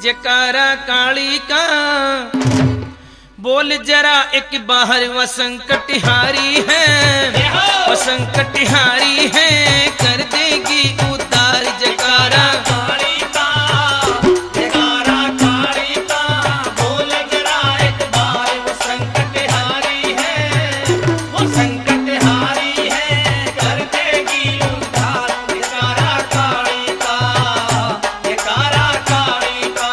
जयकारा काली का बोल जरा एक बाहर वो संकटहारी है, वो संकटहारी है कर देगी उतार। जयकारा काली का, जयकारा काली का, बोल जरा एक बार वो संकटहारी है, वो संकटहारी है कर देगी उद्धार। जयकारा काली का, जयकारा काली का।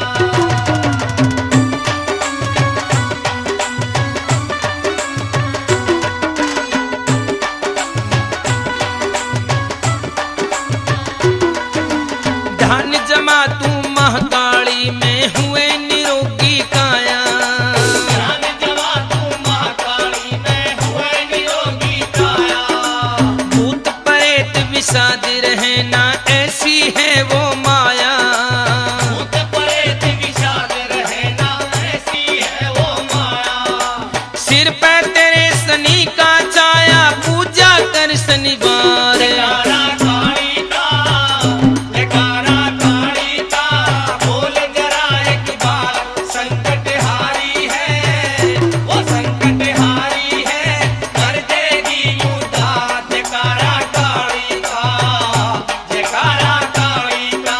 धन जमा तू महाकाली में हुए निरोगी काया, धन जमा तू महाकाली में हुए निरोगी काया। भूत प्रेत विषाद रहे ना ऐसी है वो माया। भूत प्रेत विषाद रहे ना ऐसी है वो माया। सिर पे तेरे शनि का छाया पूजा कर शनिवार। जयकारा काली का, जयकारा काली का, बोल जरा एक बार संकटहारी है, वो संकटहारी है कर देगी उद्धार। जयकारा काली का, जयकारा काली का।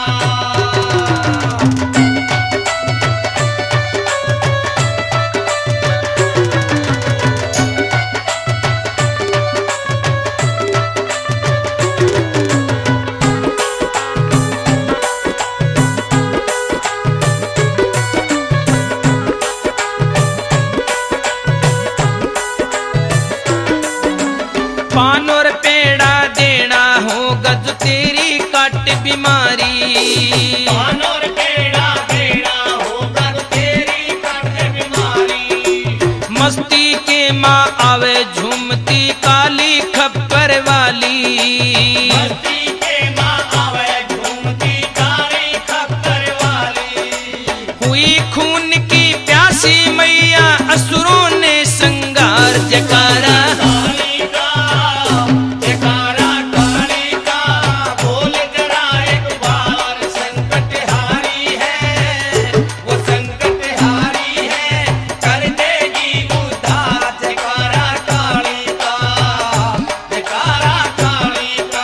पान और पेड़ा देना होगा जो तेरी काट बीमारी। पान और पेड़ा देना होगा तो तेरी कट बीमारी। मस्ती के माँ आवे झूमती काली खप्पर वाली। मस्ती के माँ आवे झूमती काली खप्पर वाली। हुई खून की प्यासी मैया असुरों ने संगार। जयकारा काली का, जयकारा काली का, बोल जरा एक बार संकटहारी है, वो संकटहारी है कर देगी उद्धार। जयकारा काली का, जयकारा काली का।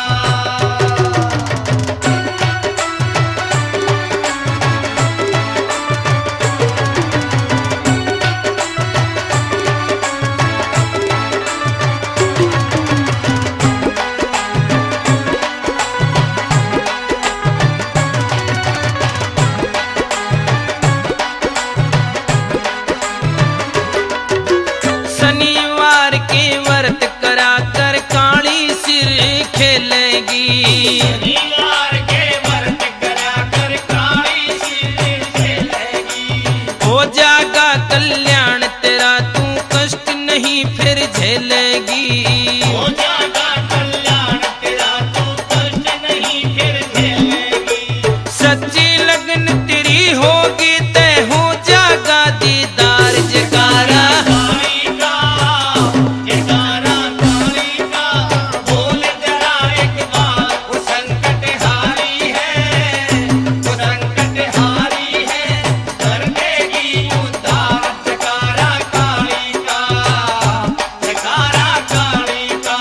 शनिवार के व्रत करा कर काली सिर खेलेगी। शनिवार के व्रत करा कर काली सिर खेलेगी। हो जागा कल्याण तेरा तू कष्ट नहीं फिर झेलेगी। हो जाएगा कल्याण तेरा तू कष्ट नहीं फिर झेलेगी। सच्ची लगन तेरी होगी तय हो जागा दीदार। जयकारा काली का, जयकारा काली का, बोल जरा एक बार वो संकटहारी है, वो संकटहारी है कर देगी उद्धार। जयकारा काली का, जयकारा काली का।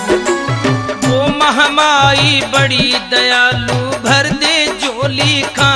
वो महामाई बड़ी दयालु भर दे झोली खा